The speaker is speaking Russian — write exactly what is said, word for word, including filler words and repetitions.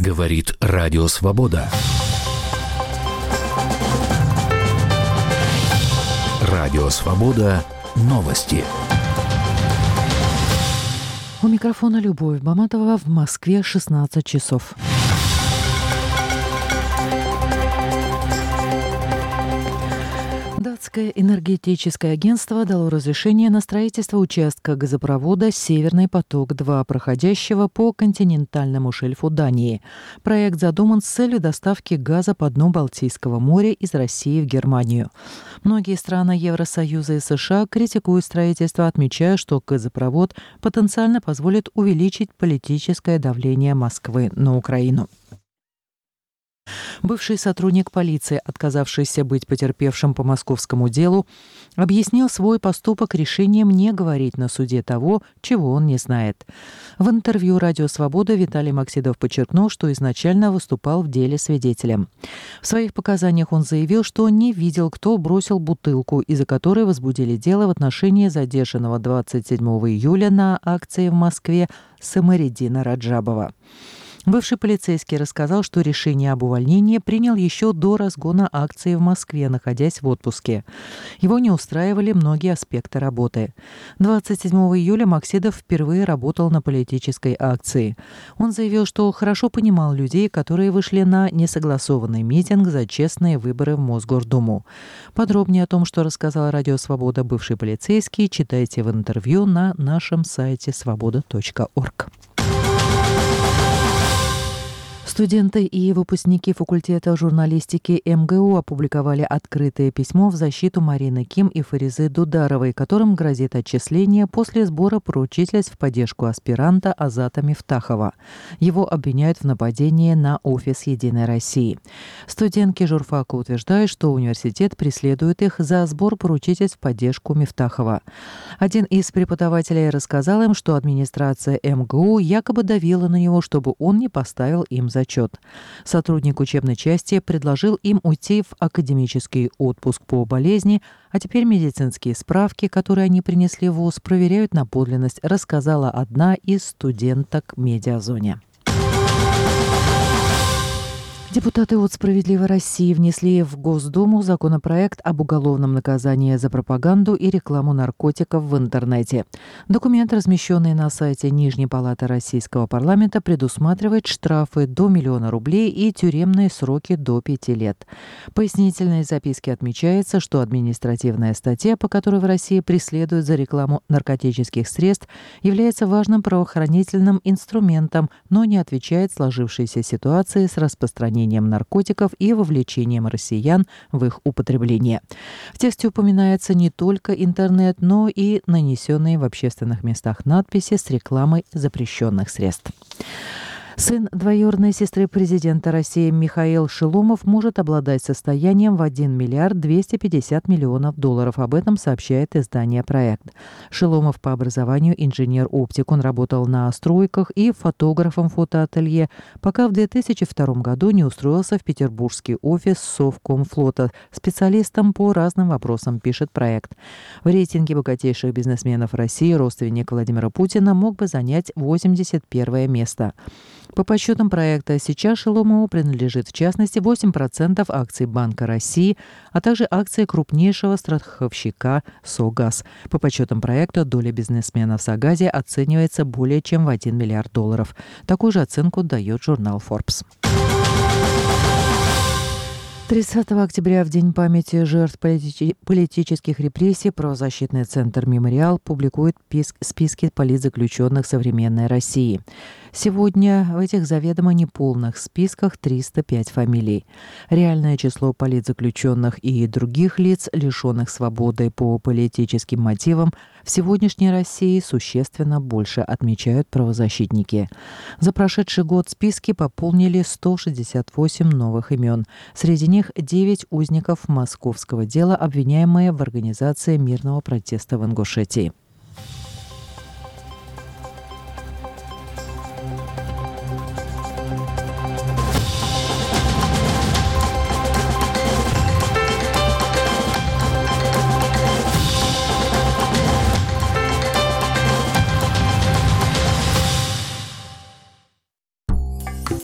Говорит Радио Свобода. Радио Свобода. Новости. У микрофона Любовь Баматова. В Москве шестнадцать часов. Датское энергетическое агентство дало разрешение на строительство участка газопровода «Северный поток-два», проходящего по континентальному шельфу Дании. Проект задуман с целью доставки газа по дну Балтийского моря из России в Германию. Многие страны Евросоюза и США критикуют строительство, отмечая, что газопровод потенциально позволит увеличить политическое давление Москвы на Украину. Бывший сотрудник полиции, отказавшийся быть потерпевшим по московскому делу, объяснил свой поступок решением не говорить на суде того, чего он не знает. В интервью «Радио Свобода» Виталий Максидов подчеркнул, что изначально выступал в деле свидетелем. В своих показаниях он заявил, что не видел, кто бросил бутылку, из-за которой возбудили дело в отношении задержанного двадцать седьмого июля на акции в Москве Самариддина Раджабова. Бывший полицейский рассказал, что решение об увольнении принял еще до разгона акции в Москве, находясь в отпуске. Его не устраивали многие аспекты работы. двадцать седьмого июля Максидов впервые работал на политической акции. Он заявил, что хорошо понимал людей, которые вышли на несогласованный митинг за честные выборы в Мосгордуму. Подробнее о том, что рассказал Радио Свобода бывший полицейский, читайте в интервью на нашем сайте свобода точка орг. Студенты и выпускники факультета журналистики эм гэ у опубликовали открытое письмо в защиту Марины Ким и Фаризы Дударовой, которым грозит отчисление после сбора поручительств в поддержку аспиранта Азата Мифтахова. Его обвиняют в нападении на офис «Единой России». Студентки журфака утверждают, что университет преследует их за сбор поручительств в поддержку Мифтахова. Один из преподавателей рассказал им, что администрация эм гэ у якобы давила на него, чтобы он не поставил им зачет. Сотрудник учебной части предложил им уйти в академический отпуск по болезни, а теперь медицинские справки, которые они принесли в вуз, проверяют на подлинность, рассказала одна из студенток в медиазоне. Депутаты от «Справедливой России» внесли в Госдуму законопроект об уголовном наказании за пропаганду и рекламу наркотиков в интернете. Документ, размещенный на сайте Нижней палаты Российского парламента, предусматривает штрафы до миллиона рублей и тюремные сроки до пяти лет. В пояснительной записке отмечается, что административная статья, по которой в России преследуют за рекламу наркотических средств, является важным правоохранительным инструментом, но не отвечает сложившейся ситуации с распространением наркотиков и вовлечением россиян в их употребление. В тексте упоминается не только интернет, но и нанесенные в общественных местах надписи с рекламой запрещенных средств. Сын двоюродной сестры президента России Михаил Шеломов может обладать состоянием в один миллиард двести пятьдесят миллионов долларов. Об этом сообщает издание «Проект». Шеломов по образованию инженер-оптик. Он работал на стройках и фотографом фотоателье, пока в две тысячи втором году не устроился в петербургский офис Совкомфлота специалистом по разным вопросам, пишет «Проект». В рейтинге богатейших бизнесменов России родственник Владимира Путина мог бы занять восемьдесят первое место. По подсчетам проекта, сейчас Шеломову принадлежит в частности восемь процентов акций Банка России, а также акции крупнейшего страховщика «Согаз». По подсчетам проекта, доля бизнесмена в «Сагазе» оценивается более чем в один миллиард долларов. Такую же оценку дает журнал Forbes. тридцатого октября, в День памяти жертв полити- политических репрессий, правозащитный центр «Мемориал» публикует пис- списки политзаключенных современной России. Сегодня в этих заведомо неполных списках триста пять фамилий. Реальное число политзаключенных и других лиц, лишенных свободы по политическим мотивам, в сегодняшней России существенно больше, отмечают правозащитники. За прошедший год списки пополнили сто шестьдесят восемь новых имен. Среди них девять узников московского дела, обвиняемые в организации мирного протеста в Ингушетии.